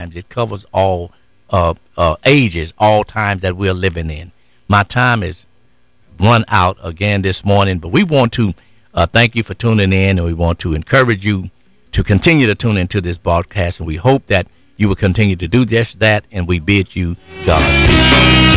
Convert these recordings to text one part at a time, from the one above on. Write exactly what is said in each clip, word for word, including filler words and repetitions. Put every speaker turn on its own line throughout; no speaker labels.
It covers all uh, uh, ages, all times that we're living in. My time is run out again this morning, but we want to uh, thank you for tuning in, and we want to encourage you to continue to tune into this broadcast, and we hope that you will continue to do just that, and we bid you Godspeed.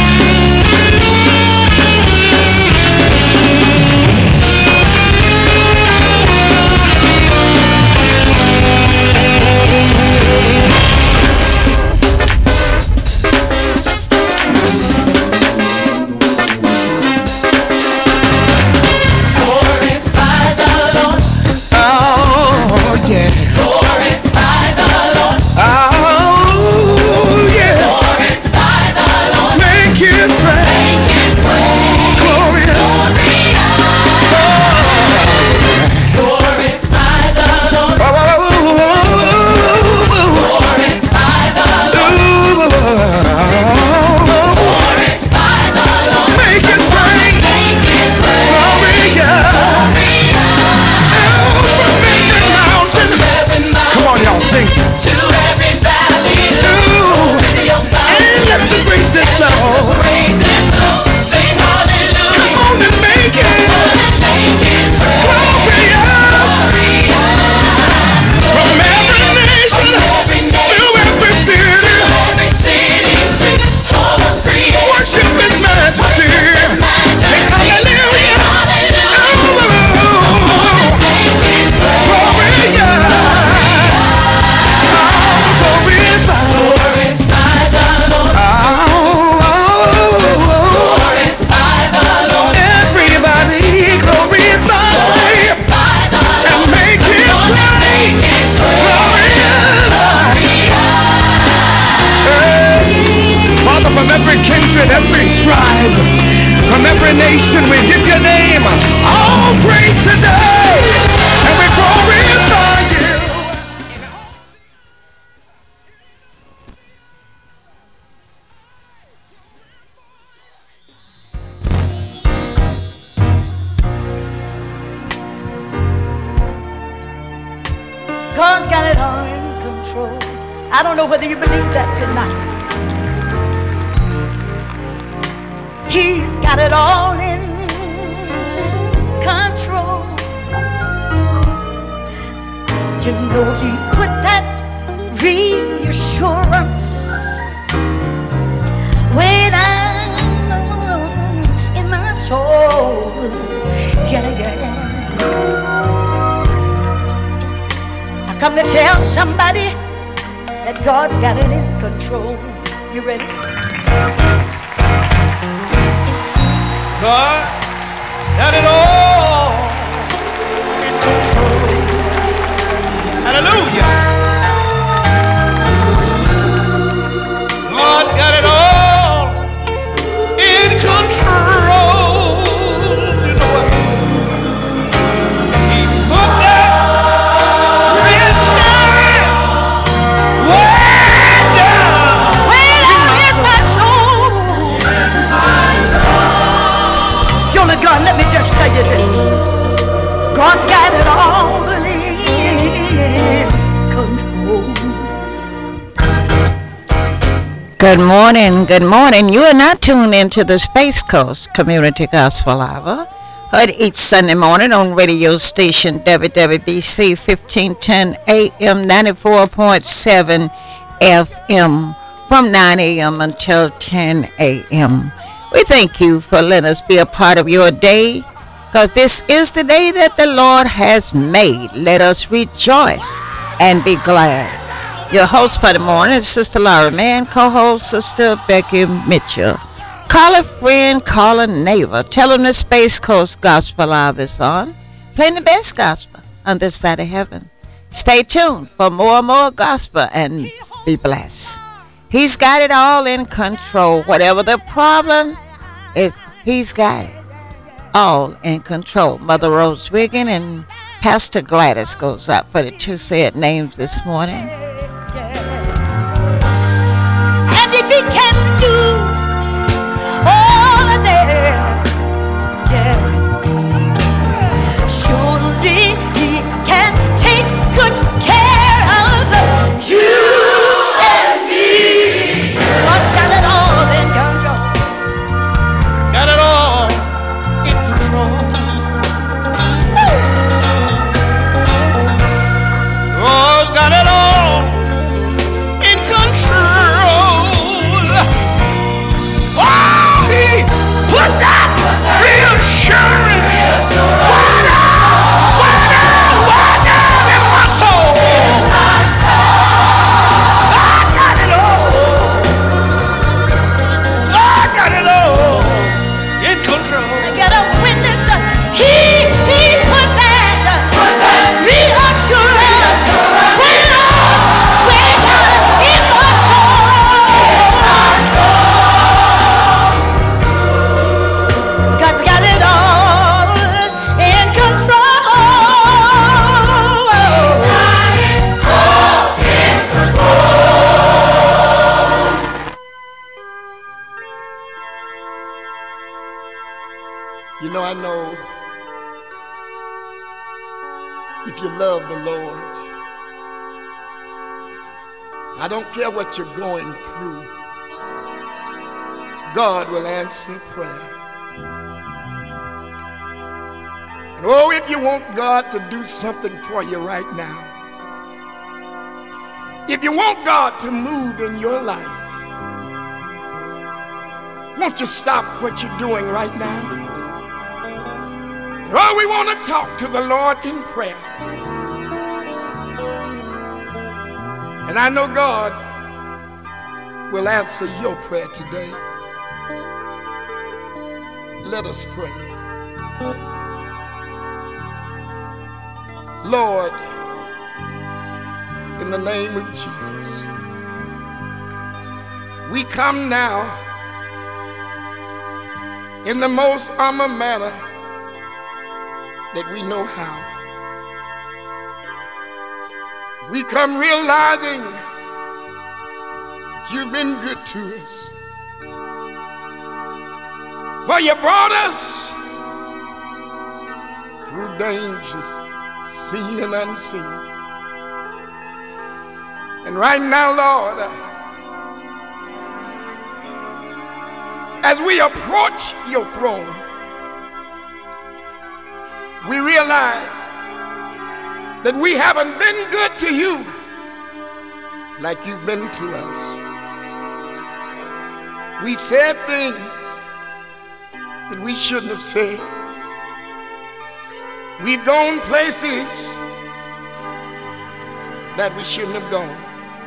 God's got it all in control. I don't know whether you believe that tonight. He's got it all in control. You know he put that reassurance way down in my soul. Yeah, yeah. Come to tell somebody that God's got it in control. You ready?
God got it all in control. Hallelujah. God got it all in control. You know what? He put that
let me just tell you this. God's got it all in control.
Good morning, good morning. You are not tuned into the Space Coast Community Gospel Hour. Heard each Sunday morning on radio station W W B C fifteen ten A M ninety-four point seven F M from nine a.m. until ten a.m. We thank you for letting us be a part of your day, because this is the day that the Lord has made. Let us rejoice and be glad. Your host for the morning is Sister Laura Mann, co-host Sister Becky Mitchell. Call a friend, call a neighbor. Tell them the Space Coast Gospel Live is on. Playing the best gospel on this side of heaven. Stay tuned for more and more gospel and be blessed. He's got it all in control. Whatever the problem is, he's got it all in control. Mother Rose Wiggin and Pastor Gladys goes out for the two said names this morning.
And if he can do all of that, yes, surely he can take good care of you
I know if you love the Lord, I don't care what you're going through, God will answer prayer. And oh, if you want God to do something for you right now, if you want God to move in your life, won't you stop what you're doing right now? And oh, we want to talk to the Lord in prayer. And I know God will answer your prayer today. Let us pray. Lord, in the name of Jesus, we come now in the most humble manner that we know how. We come realizing that you've been good to us. For you brought us through dangers seen and unseen. And right now, Lord, as we approach your throne, we realize that we haven't been good to you like you've been to us. We've said things that we shouldn't have said. We've gone places that we shouldn't have gone.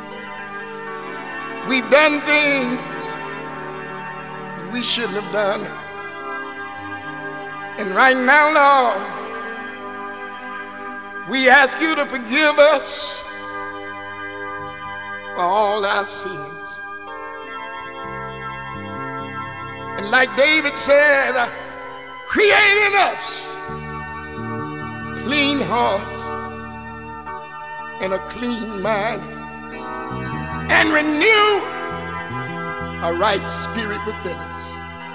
We've done things that we shouldn't have done. And right now, Lord, we ask you to forgive us for all our sins. And like David said, create in us clean hearts and a clean mind, and renew a right spirit within us.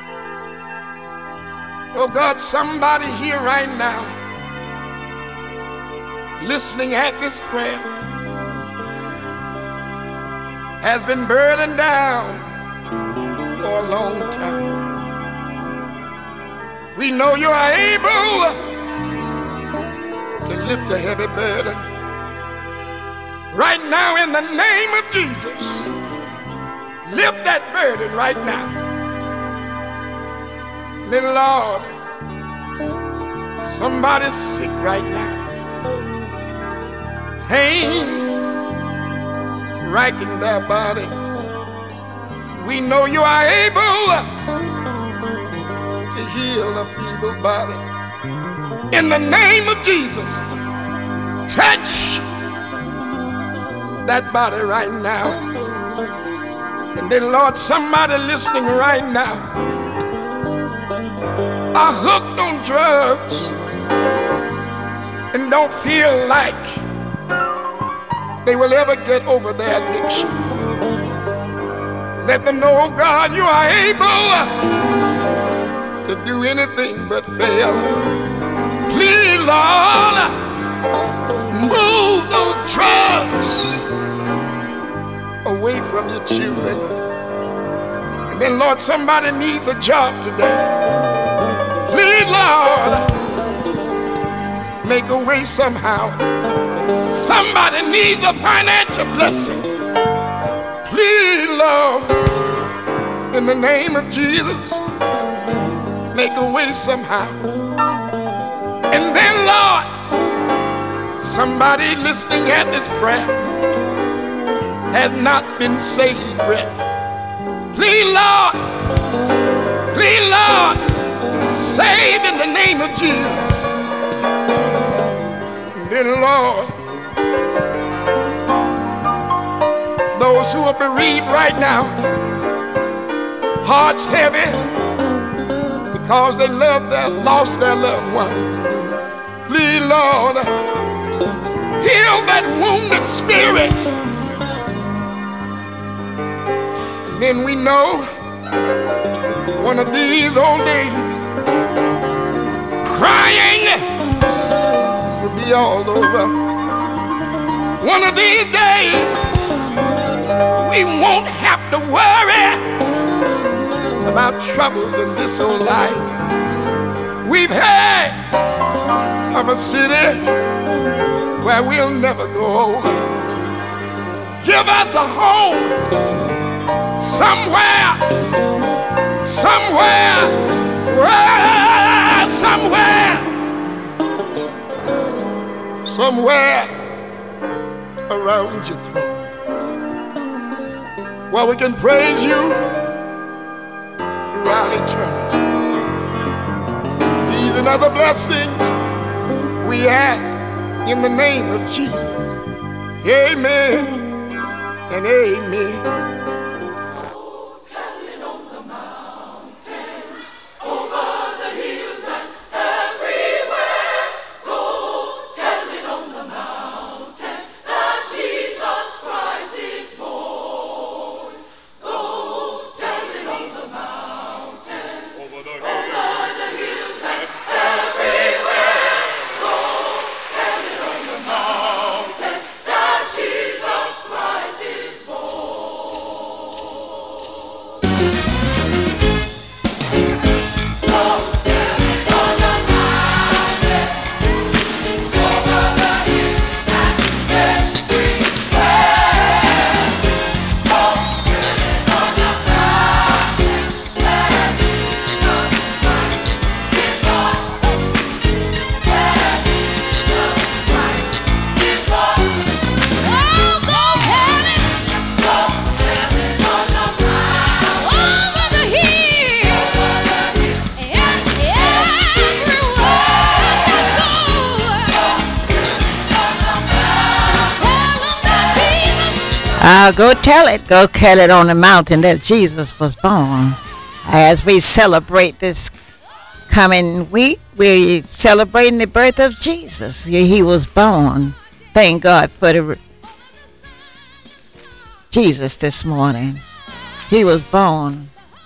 Oh God, somebody here right now listening at this prayer has been burdened down for a long time. We know you are able to lift a heavy burden. Right now, in the name of Jesus, lift that burden right now. Then, Lord, somebody's sick right now. Pain racking their bodies. We know you are able to heal a feeble body. In the name of Jesus, touch that body right now. And then, Lord, somebody listening right now are hooked on drugs and don't feel like they will ever get over their addiction. Let them know, oh God, you are able to do anything but fail. Please, Lord, move those drugs away from your children. And then, Lord, somebody needs a job today. Please, Lord, make a way somehow. Somebody needs a financial blessing. Please, Lord, in the name of Jesus, make a way somehow. And then, Lord, somebody listening at this prayer has not been saved yet. Please, Lord, please, Lord, save in the name of Jesus. And then, Lord, those who are bereaved right now, hearts heavy because they love their, lost their loved ones. Please, Lord, heal that wounded spirit. Then we know one of these old days crying will be all over. One of these days, we won't have to worry about troubles in this old life. We've heard of a city where we'll never go over. Give us a home somewhere, somewhere, somewhere, somewhere around your throne, where we can praise you throughout eternity. These and other blessings we ask in the name of Jesus. Amen and amen.
Uh, go tell it, go tell it on the mountain that Jesus was born. As we celebrate this coming week, we're celebrating the birth of Jesus. He was born. Thank God for the Jesus this morning. He was born.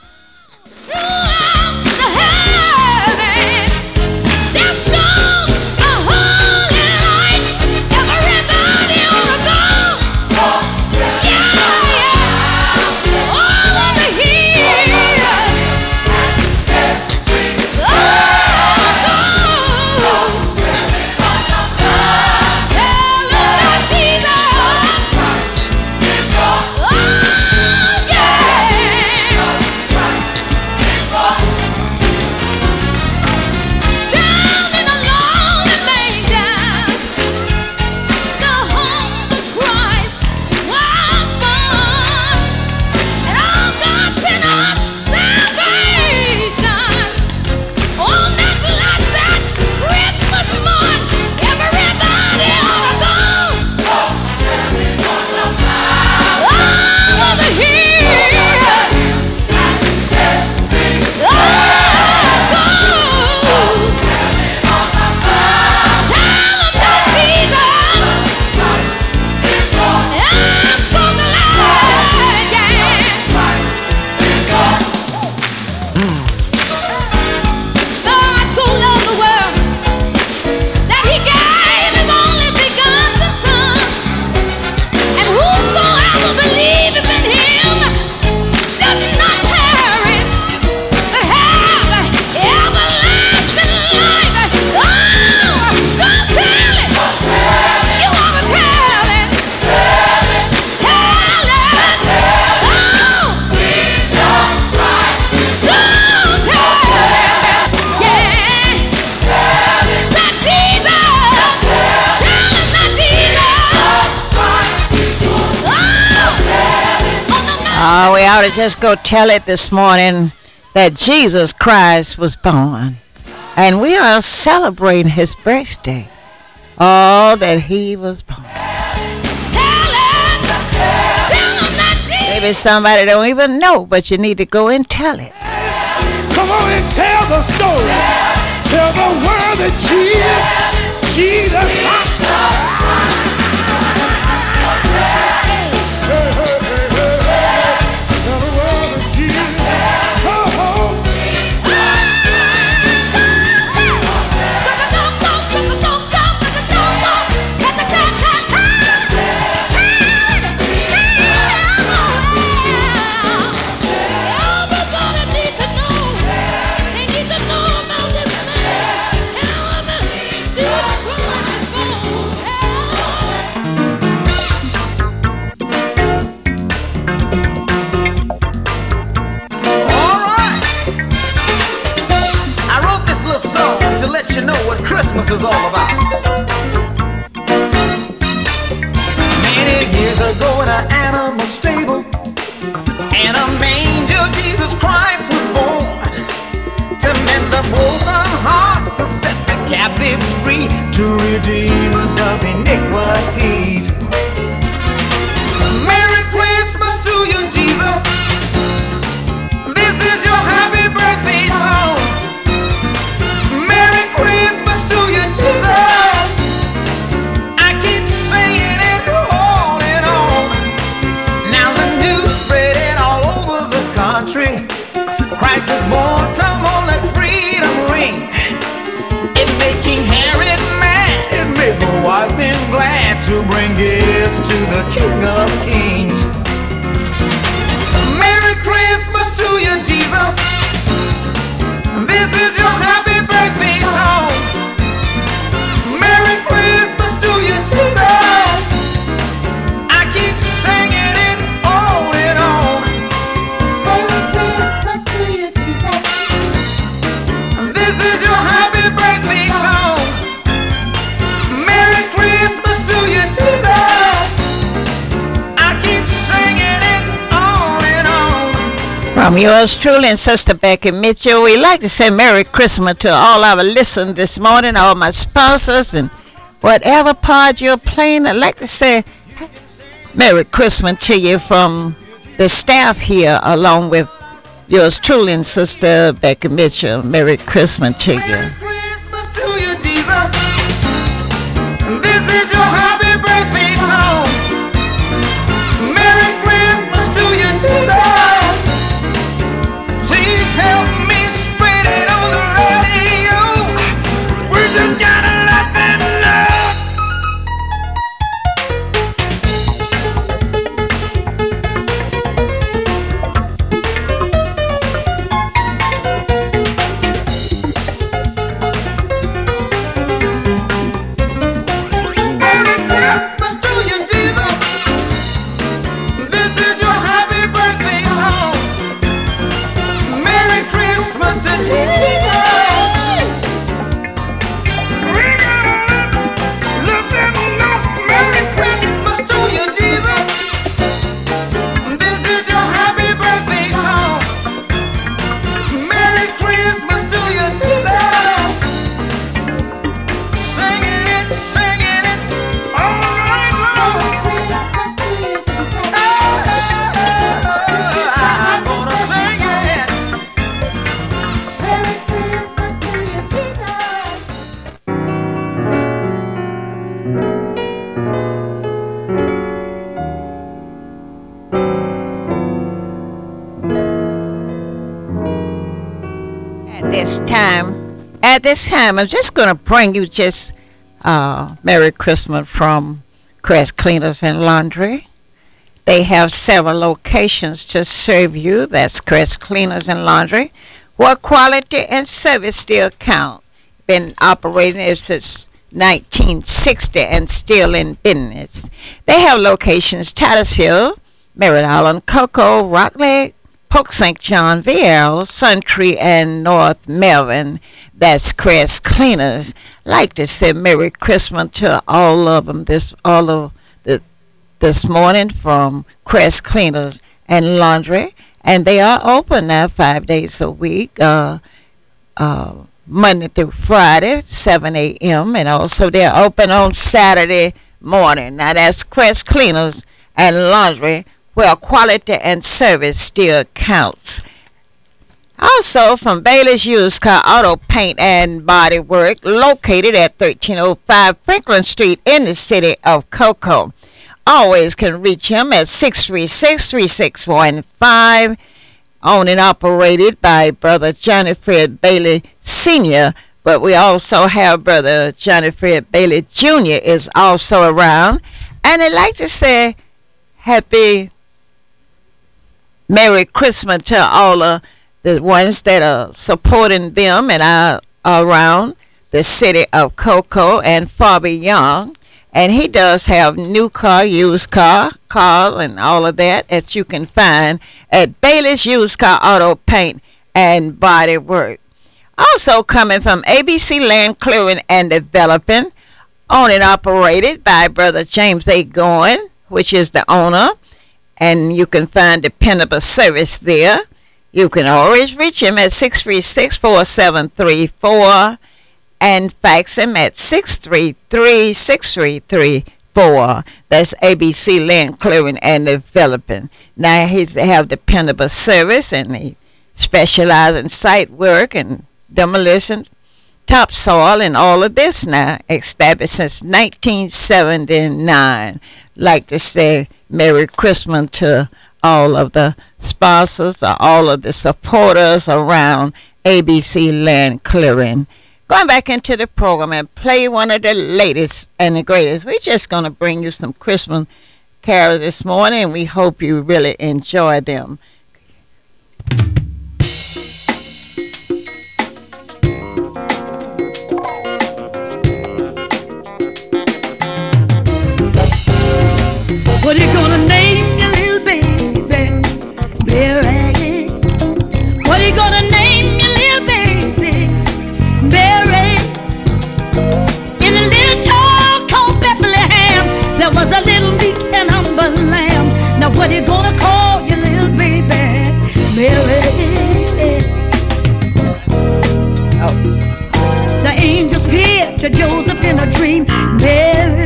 Oh, we ought to just go tell it this morning that Jesus Christ was born. And we are celebrating his birthday. Oh, that he was born. Tell him, tell him that Jesus. Maybe somebody don't even know, but you need to go and tell it.
Come on and tell the story. Tell the world that Jesus, Jesus.
Christmas is all about. Many years ago in an animal stable, in a manger, Jesus Christ was born to mend the broken hearts, to set the captives free, to redeem us of iniquities. Merry Christmas to you, Jesus. This is your happy birthday song. Merry Christmas to you, Jesus. I keep singing it on and on. Now the news spreading all over the country. Christ is born, come on, let freedom ring. It made King Herod mad, it made the wise men glad to bring gifts to the King of Kings. Merry Christmas to you, Jesus. This is your happy birthday song. Merry Christmas to you, Jesus. I keep singing it on and on.
Merry Christmas to you, Jesus.
This is your happy birthday song. Merry Christmas to you, Jesus. I keep singing it on and on.
From yours truly and Sister Becky Mitchell, we like to say Merry Christmas to all our listeners this morning, all my sponsors, and whatever part you're playing. I'd like to say Merry Christmas to you from the staff here, along with yours truly and Sister Becky Mitchell. Merry Christmas to you.
Merry Christmas to you, Jesus. This is your happy birthday song. Merry Christmas to you, Jesus. Please help me spread it on the radio. We just gotta let them know. Merry Christmas to you, Jesus. This is your happy birthday song. Merry Christmas to Jesus. We gotta let, let them know. Merry Christmas to you, Jesus. This is your happy birthday song. Merry Christmas to you, Jesus. Singing it, singing it all night long.
Christmas to you, Jesus.
I'm gonna sing it.
Merry Christmas to you, Jesus.
At this time, at this time, I'm just going to bring you just uh, Merry Christmas from Crest Cleaners and Laundry. They have several locations to serve you. That's Crest Cleaners and Laundry, where quality and service still count. Been operating since nineteen sixty and still in business. They have locations Titusville, Merritt Island, Cocoa, Rock Lake, Polk Saint John, V L, Suntree, and North Melvin. That's Crest Cleaners. Like to say Merry Christmas to all of them. This all of the this morning from Crest Cleaners and Laundry, and they are open now five days a week, uh, uh, Monday through Friday, seven a.m. and also they're open on Saturday morning. Now that's Crest Cleaners and Laundry, where quality and service still counts. Also from Bailey's Used Car Auto Paint and Body Work, located at thirteen oh five Franklin Street in the city of Cocoa. Always can reach him at six three six, three six one five, owned and operated by Brother Johnny Fred Bailey Senior But we also have Brother Johnny Fred Bailey Junior is also around. And I'd like to say happy Merry Christmas to all of the ones that are supporting them and are around the city of Cocoa and far beyond. And he does have new car, used car, car, and all of that that you can find at Bailey's Used Car Auto Paint and Body Work. Also coming from A B C Land Clearing and Developing, owned and operated by Brother James A. Goin, which is the owner, and you can find dependable service there. You can always reach him at six three six, four seven three four and fax him at six three three, six three three four. That's A B C Land Clearing and Developing. Now he's they have dependable service, and he specializes in site work and demolition, topsoil, and all of this now, established since nineteen seventy-nine. Like to say Merry Christmas to all of the sponsors or all of the supporters around A B C Land Clearing. Going back into the program and play one of the latest and the greatest. We're just going to bring you some Christmas carols this morning, and we hope you really enjoy them.
What you gonna name your little baby? Mary. What you gonna name your little baby? Mary. In a little town called Bethlehem, there was a little meek and humble lamb. Now what you gonna call your little baby? Mary. Oh. The angels appeared to Joseph in a dream. Mary.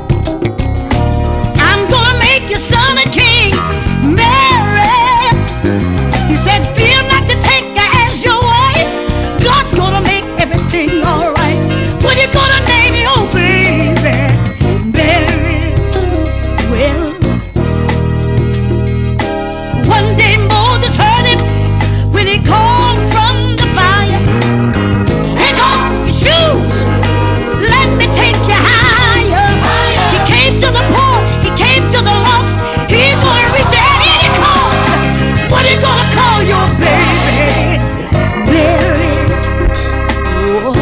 Your son a king, Mary. He said, fear not to take her as your wife. God's gonna make everything alright. What you gonna name your baby? Mary. Well, one day Moses heard it when he called from the fire. Take off your shoes, let me take you higher. He came to the poor, he came to the lost. He's gonna reach at any cost. What you gonna call your baby? Mary. Oh.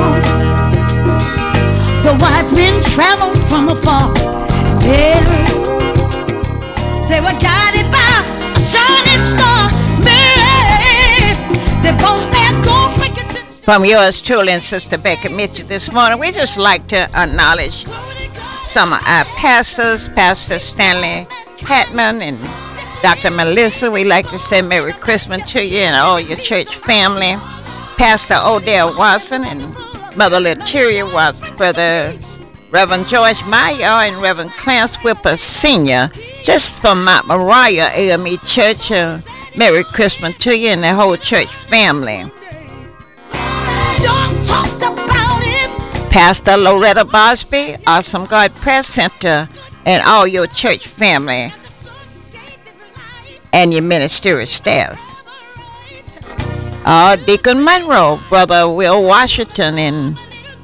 The wise men traveled from afar. Mary. They were guided by a shining star. Mary. They brought their gold frankincense.
From yours truly and Sister Becky Mitchell this morning, we just like to acknowledge some of our pastors, Pastor Stanley Hatman and Doctor Melissa. We like to say Merry Christmas to you and all your church family. Pastor Odell Watson and Mother Letiria Watson, Brother Reverend George Meyer and Reverend Clarence Whipper Senior Just from Mount Moriah A M E Church. Uh, Merry Christmas to you and the whole church family.
John talked about him.
Pastor Loretta Bosby, Awesome God Press Center, and all your church family and your ministerial staff. Uh, Deacon Monroe, Brother Will Washington, and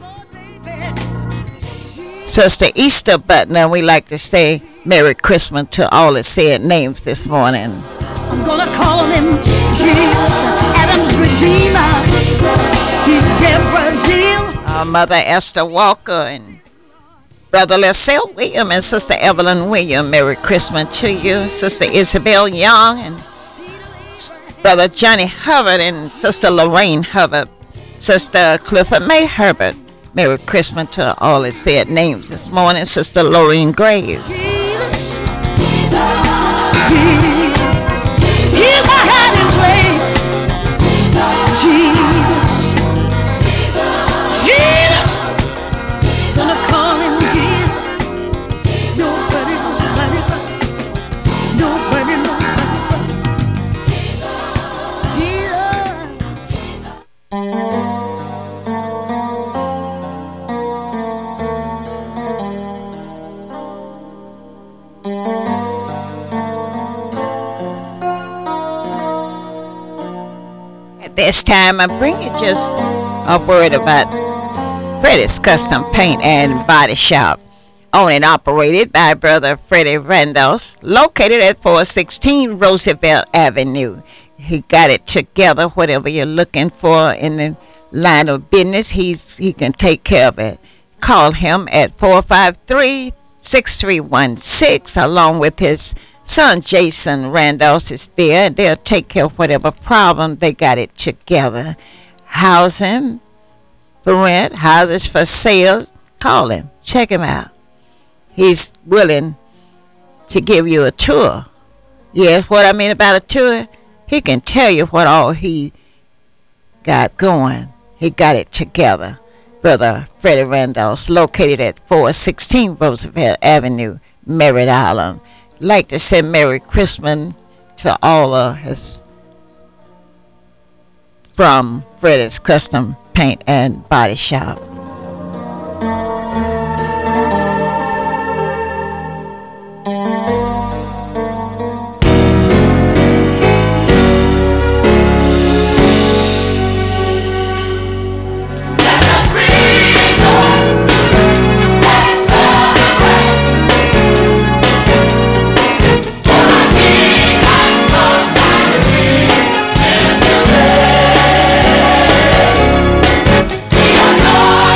Sister Easter Butler. We like to say Merry Christmas to all the said names this morning.
I'm gonna call him Jesus, Adam's Redeemer. He's Deborah Zeal.
Uh, Mother Esther Walker and Brother Lacelle William and Sister Evelyn William, Merry Christmas to you. Sister Isabel Young and Brother Johnny Hubbard and Sister Lorraine Hubbard. Sister Clifford May Herbert, Merry Christmas to all the said names this morning. Sister Lorraine Graves.
Jesus, Jesus, he's my hiding place. Jesus, Jesus, gonna call him Jesus. Nobody, nobody, nobody, nobody, Jesus.
This time I bring you just a word about Freddie's Custom Paint and Body Shop, owned and operated by Brother Freddie Randolph, located at four sixteen Roosevelt Avenue. He got it together. Whatever you're looking for in the line of business, he's he can take care of it. Call him at four five three, six three one six along with his son Jason Randolph is there, and they'll take care of whatever problem. They got it together. housing for rent, houses for sale. Call him. Check him out. He's willing to give you a tour. Yes, what I mean about a tour, he can tell you what all he got going. He got it together. Brother Freddie Randolph's located at four sixteen Roosevelt Avenue, Merritt Island. Like to say Merry Christmas to all of his from Freddie's Custom Paint and Body Shop.
Lord.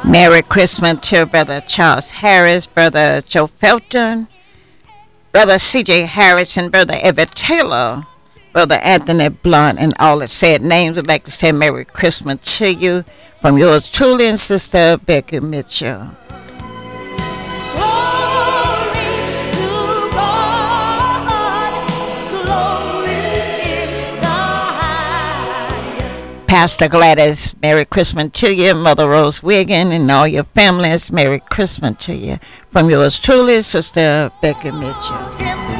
Merry Christmas to Brother Charles Harris, Brother Joe Felton, Brother C J Harrison, Brother Everett Taylor, Brother Anthony Blunt, and all the said names. Would like to say Merry Christmas to you from yours truly and Sister Becky Mitchell. Pastor Gladys, Merry Christmas to you. Mother Rose Wiggin and all your families, Merry Christmas to you. From yours truly, Sister Becky Mitchell.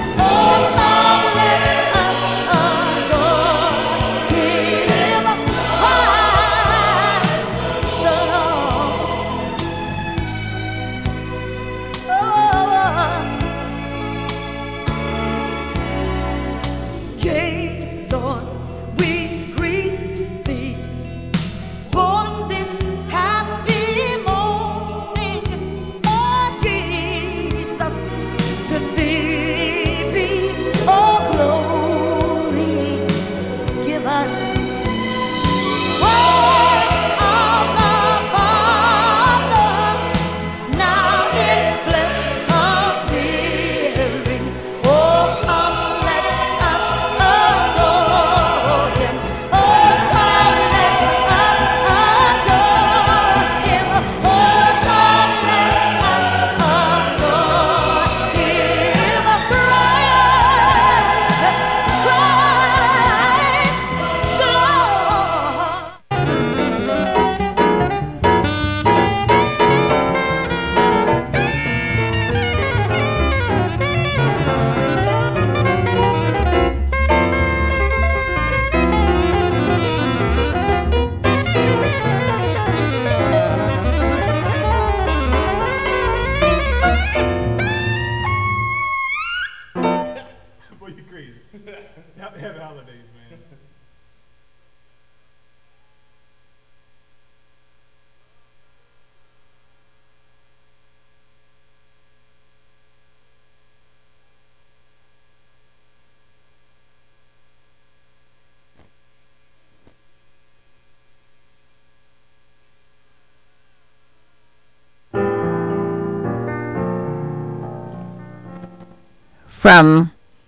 From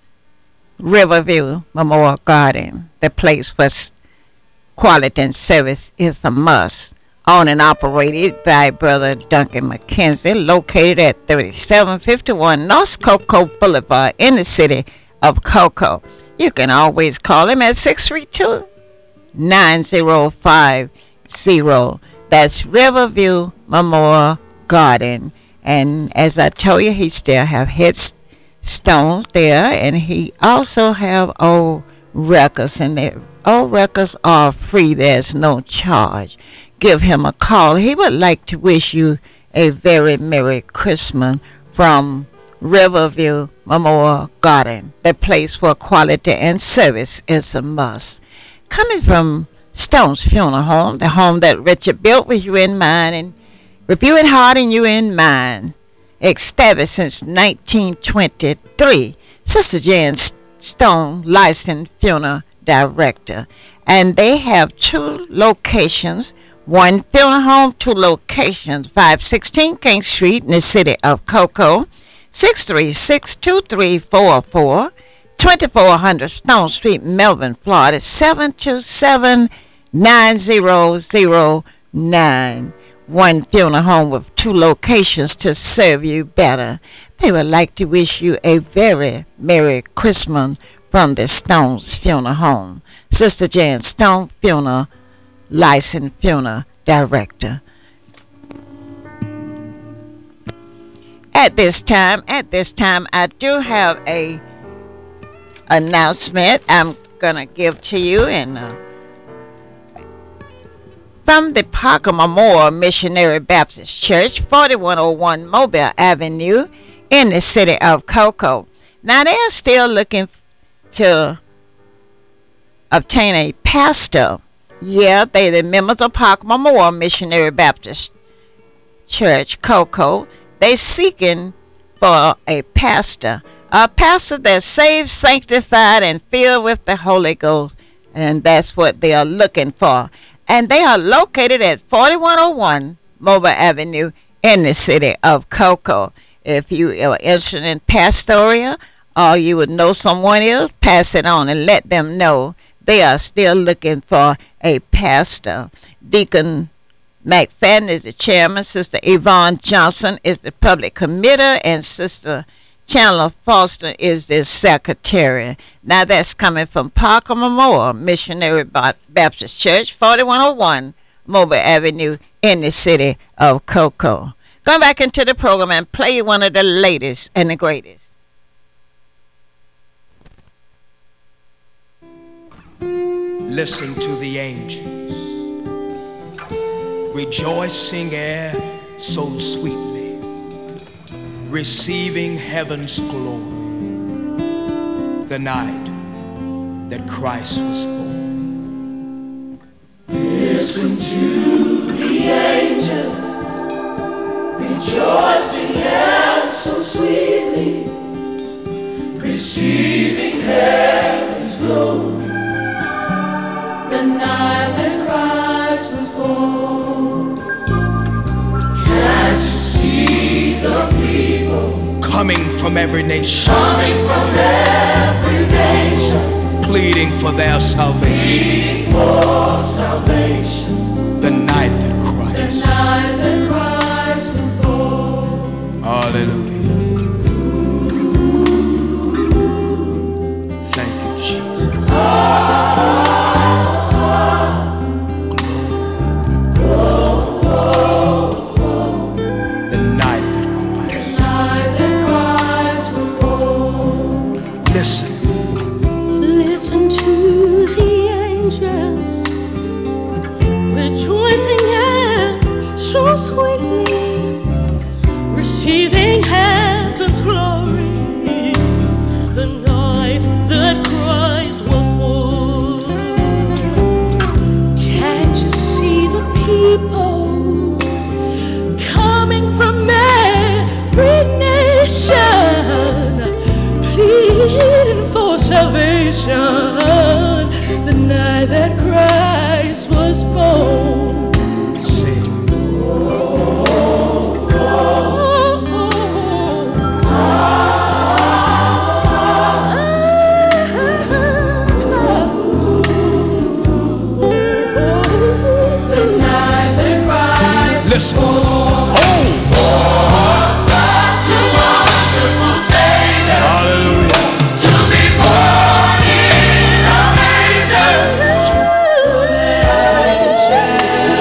Riverview Memorial Garden, the place where quality and service is a must. Owned and operated by Brother Duncan McKenzie, located at thirty-seven fifty-one North Cocoa Boulevard in the city of Cocoa. You can always call him at six three two, nine zero five zero. That's Riverview Memorial Garden. And as I told you, he still have heads stones there, and he also have old records, and the old records are free. There's no charge. Give him a call. He would like to wish you a very Merry Christmas from Riverview Memorial Garden, the place where quality and service is a must. Coming from Stone's Funeral Home, the home that Richard built with you in mind, and with you in heart and you in mind. Established since nineteen twenty-three, Sister Jan Stone, licensed funeral director, and they have two locations. One funeral home, two locations: five sixteen King Street in the city of Cocoa, six three six, two three four four, twenty-four hundred Stone Street, Melbourne, Florida, seven two seven, nine zero zero nine. One funeral home with two locations to serve you better. They would like to wish you a very Merry Christmas from the Stones Funeral Home. Sister Jan Stone, funeral, licensed funeral director. At this time, at this time, I do have a announcement I'm gonna give to you, and uh, from the Parker Memorial Missionary Baptist Church, forty-one oh one Mobile Avenue in the city of Cocoa. Now, they are still looking to obtain a pastor. Yeah, they the members of Parker Memorial Missionary Baptist Church, Cocoa. They seeking for a pastor. A pastor that's saved, sanctified, and filled with the Holy Ghost. And that's what they are looking for. And they are located at forty-one oh one Mobile Avenue in the city of Cocoa. If you are interested in pastoral or you would know someone else, pass it on and let them know they are still looking for a pastor. Deacon McFadden is the chairman. Sister Yvonne Johnson is the public committer, and Sister Chandler Foster is the secretary. Now that's coming from Parker Memorial Missionary Baptist Church, forty-one oh one Mobile Avenue in the city of Cocoa. Going back into the program and play one of the latest and the greatest.
Listen to the angels rejoicing ere so sweetly, receiving heaven's glory, the night that Christ was born.
Listen to the angels rejoicing ere so sweetly, receiving heaven's glory, the night that Christ was born. Can't you see the people
coming from every nation,
coming from every nation,
pleading for their salvation,
pleading for salvation,
the night that Christ,
the night that Christ was born.
hallelujah. Thank you, Jesus.
Sweetly receiving heaven's glory, the night that Christ was born. Can't you see the people coming from every nation, pleading for salvation, the night that Christ was born?
Listen. Oh!
Such a wonderful Savior.
Hallelujah.
To be born in a manger, so that I can share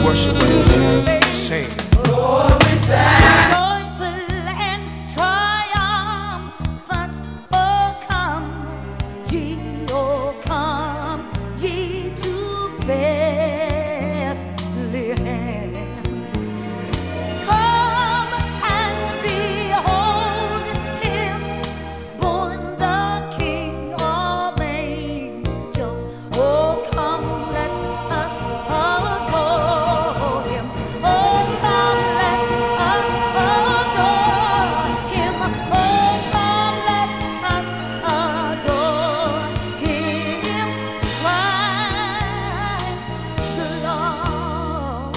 worship what he's saying.
Joyful and triumphant, oh come, ye, oh come, ye to Bethlehem. Come and behold him, born the King of angels. Oh come, let us adore him. Oh come, let us adore him. Oh come, let us adore him. Christ the Lord.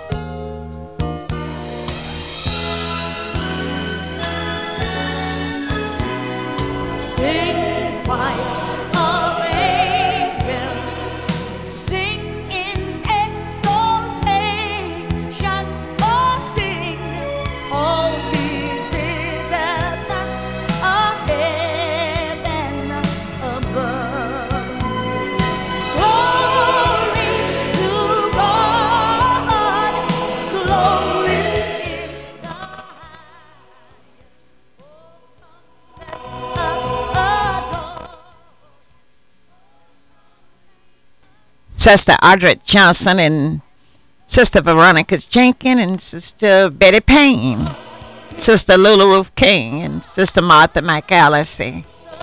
Sing, choirs of angels, sing in exaltation. Oh, sing, all ye citizens of heaven above. Glory to God, glory in the
Sister Audrey Johnson and Sister Veronica Jenkins and Sister Betty Payne, Sister Lula Ruth King and Sister Martha McAllister.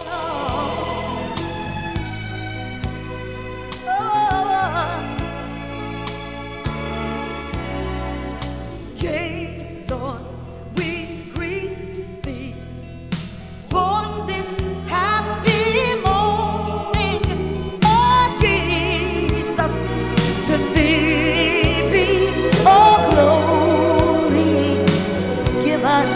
Yea, Lord, we greet thee, born this happy morning. Oh, Jesus, to thee be all glory given.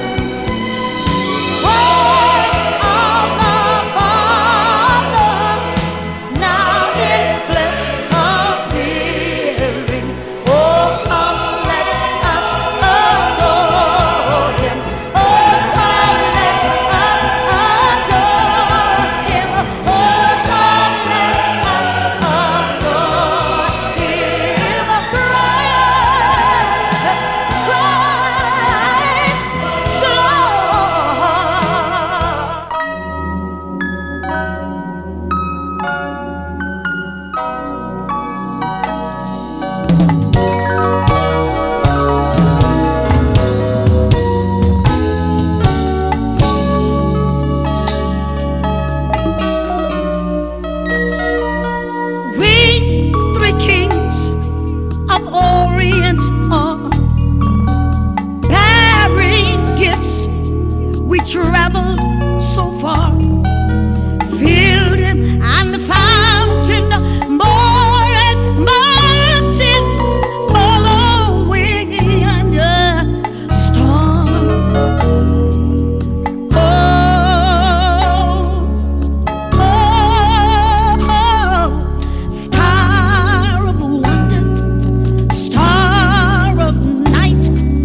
Word of the Father, now in flesh appearing. Oh, come, let us adore him. Oh, come, let us adore him. Oh, come, let us adore him. Christ, Christ, the Lord. We three kings of Orient are bearing gifts. We traveled so far, filled and fountain, more and mountain, following under storm. Oh, oh, star of wonder, star of night,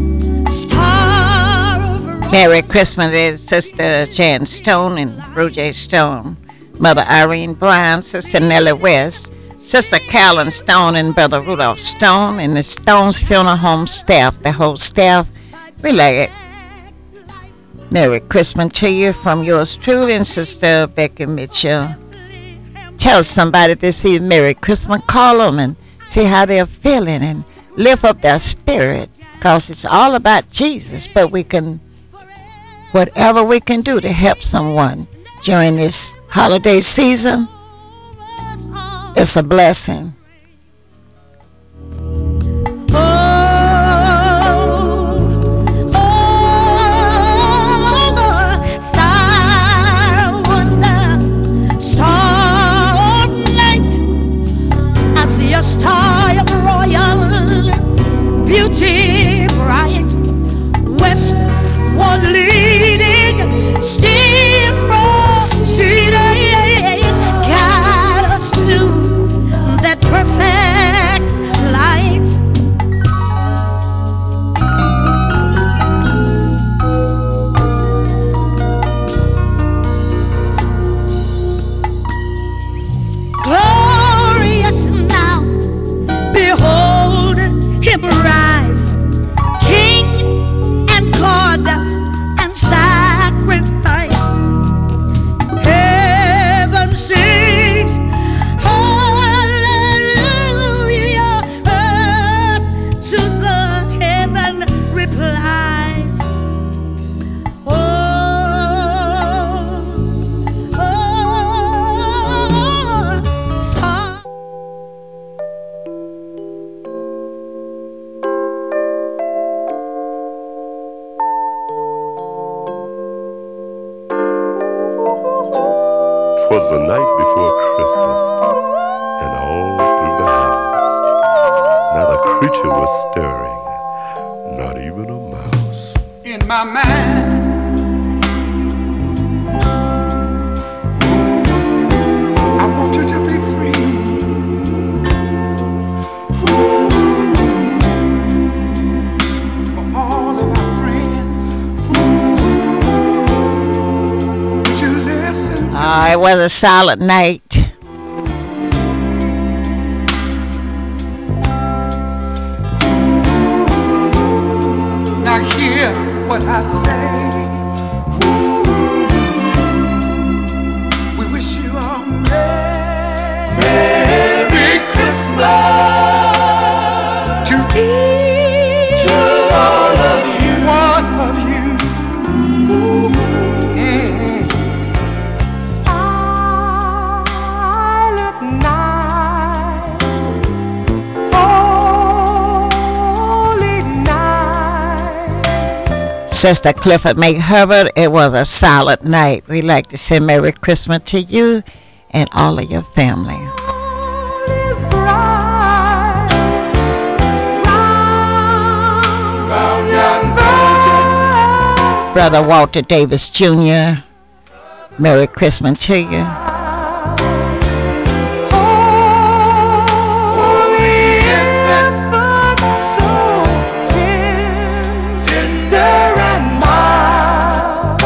star of
Merry Christmas to Sister Jan Stone and Roger Stone, Mother Irene Brown, Sister Nellie West, Sister Carolyn Stone and Brother Rudolph Stone, and the Stone's Funeral Home staff, the whole staff. Relay it. Merry Christmas to you from yours truly and Sister Becky Mitchell. Tell somebody this is Merry Christmas. Call them and see how they're feeling and lift up their spirit, because it's all about Jesus. But we can, whatever we can do to help someone during this holiday season, it's a blessing.
Star wonder, star of night, I see a star of royal beauty bright, westward leading, still proceeding, guide us to that perfect light. Glorious now, behold him
'Twas the night before Christmas, and all through the house not a creature was stirring, not even a mouse.
In my mind, I want you to be free. For all of our friends, would you listen to
Uh, it was a silent night.
now hear what I say. We wish you a Merry Christmas to each to all of you, one of you. Mm-hmm.
Silent night, holy night.
Sister Clifford McHerbert, it was a silent night. We'd like to say Merry Christmas to you and all of your family.
Is bright, round young virgin.
Brother Walter Davis Junior, Merry Christmas to you.
Holy infant, so tender and mild,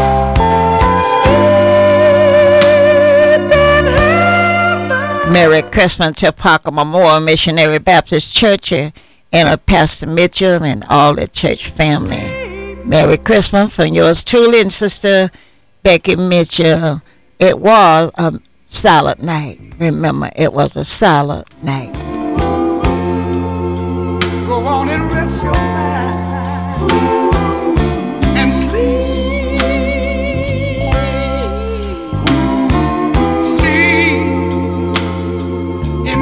sleep in heaven.
Merry Christmas to Parker Memorial Missionary Baptist Church and uh, Pastor Mitchell and all the church family. Merry Christmas from yours truly and Sister Becky Mitchell. It was a silent night. Remember, it was a silent night.
Go on and rest your mind and sleep. Sleep in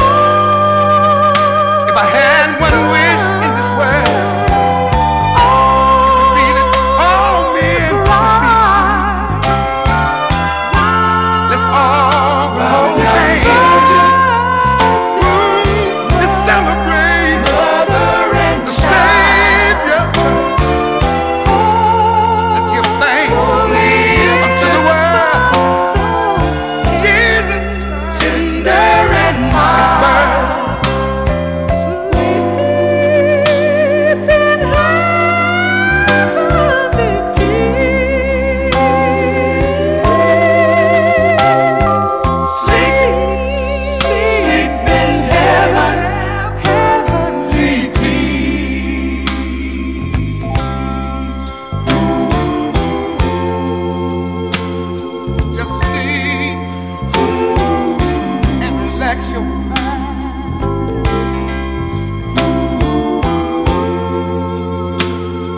if I had one wish in this world,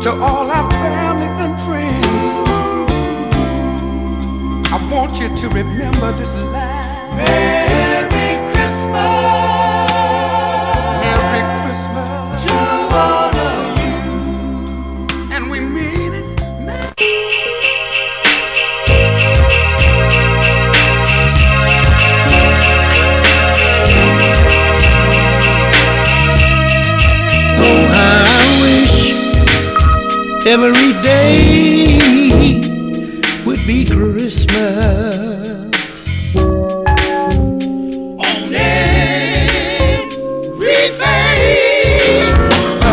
To all our family and friends, I want you to remember this line. Merry Christmas. Merry Christmas to all of you. And we mean it.
Oh, I wish every day would be Christmas. On every face.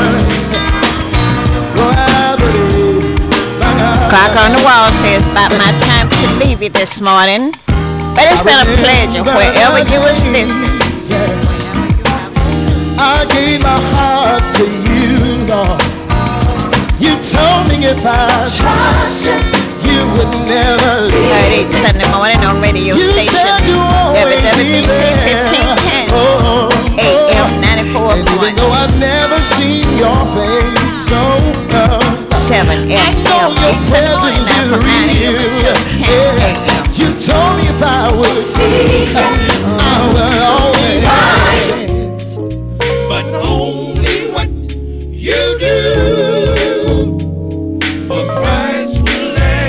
Clock on the wall says about my time to leave you this morning. But it's been a pleasure wherever you was listening.
Yes, I gave my heart to you, Lord. You told me if I trust you, you would never leave.
Heard each Sunday morning on radio
You
station
said you always
W W B C
be there.
fifteen ten
Oh,
A M ninety-four
and even
point
though I've never seen your face, oh no,
seven
I
F
know
M
your
each Sunday morning
presence
now
is
from nine A M
real.
until ten A M
Yeah. You told me if I would see, I would always. But only what you do for Christ will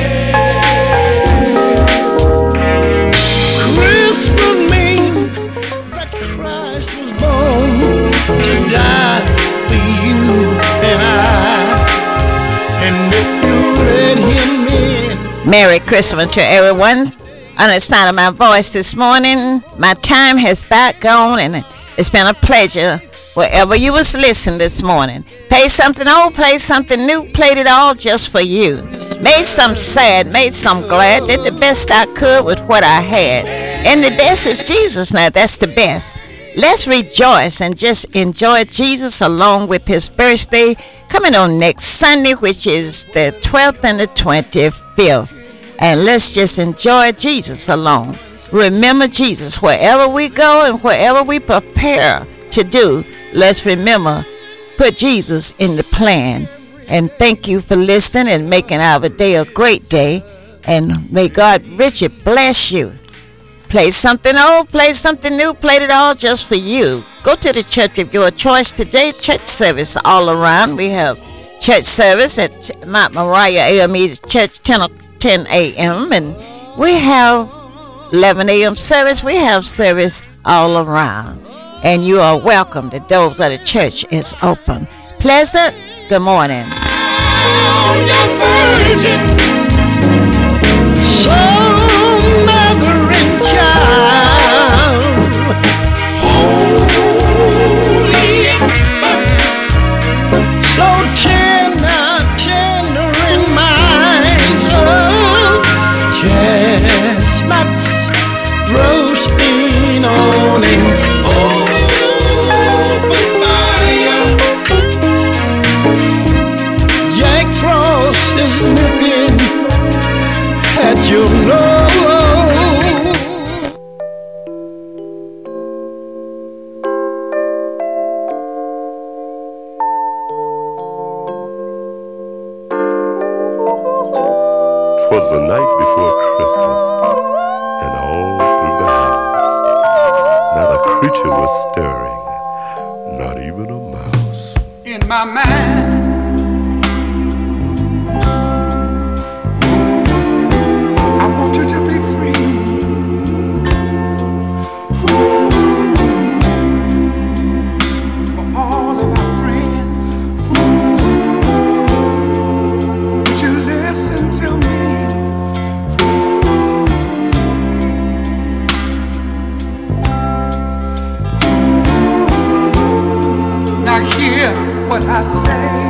last. Christmas means that Christ was born to die for you and I. And if you read him in.
Merry Christmas to everyone. On the sound of my voice this morning, my time has back gone, and it's been a pleasure wherever you was listening this morning. Play something old, play something new, played it all just for you. Made some sad, made some glad, did the best I could with what I had. And the best is Jesus now, that's the best. Let's rejoice and just enjoy Jesus along with his birthday coming on next Sunday, which is the twelfth and the twenty-fifth. And let's just enjoy Jesus alone. Remember Jesus wherever we go and wherever we prepare to do. Let's remember, put Jesus in the plan. And thank you for listening and making our day a great day. And may God richly bless you. Play something old, play something new, played it all just for you. Go to the church of your choice today. Church service all around. We have church service at Mount Moriah A M E Church, ten A M And we have eleven A M service. We have service all around. And you are welcome. The doors of the church is open. Pleasant, good morning.
So mother and child, holy infant, so tender, tender in my soul, chestnuts roasting on an open fire, Jack Frost is nipping at your nose.
'Twas the night before Christmas, and all through the house not a creature was stirring, not even a mouse.
In my mind, I want you to be free. For all of our friends, would you listen to me? Now hear what I say.